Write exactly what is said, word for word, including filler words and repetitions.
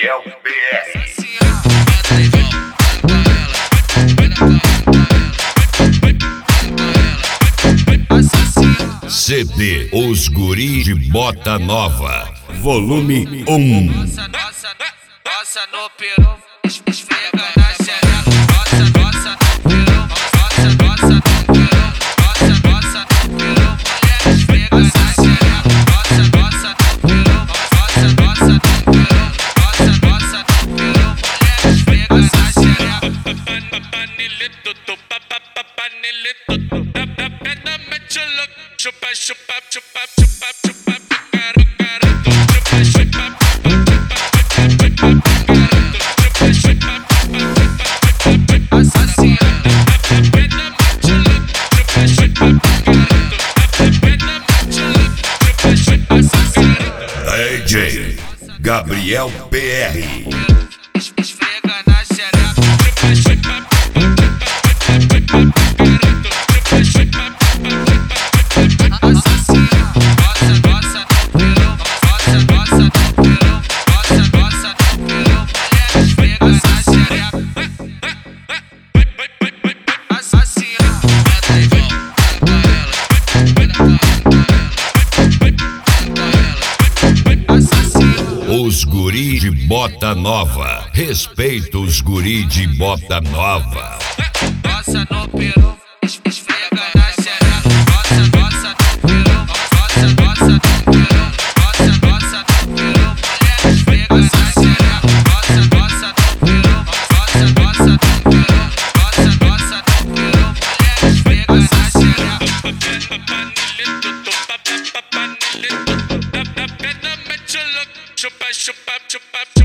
Gabriel P R. C D Os Guri de Bota Nova, volume um. Nossa, nossa, nossa no peru, esfrega na xereca. Nossa, nossa no peru, nossa, nossa no peru, nossa, nossa no peru, mulher esfrega na xereca. Nossa, nossa no peru, nossa, nossa no peru, nossa, nossa no peru, mulher esfrega na xereca. Panilito, panilito, pega mete look, chupa, chupa, chupa, chupa, chupa, caro, caro, chupa, chupa, D J Gabriel P R. esfrega na xereca. Assassina, nossa, nossa no peru, nossa, nossa no peru, nossa, nossa no peru, mulher esfrega na xereca. Assassina, Os Guri de Bota Nova, respeita os Guri de Bota Nova. nossa no peru, esfrega na xereca. Nossa, nossa no peru, nossa, nossa no peru, nossa, nossa no peru, mulher esfrega na xereca. Nossa, nossa no peru, nossa, nossa no peru, nossa, nossa no peru, mulher esfrega na xereca. Chupa, chupa, chupa.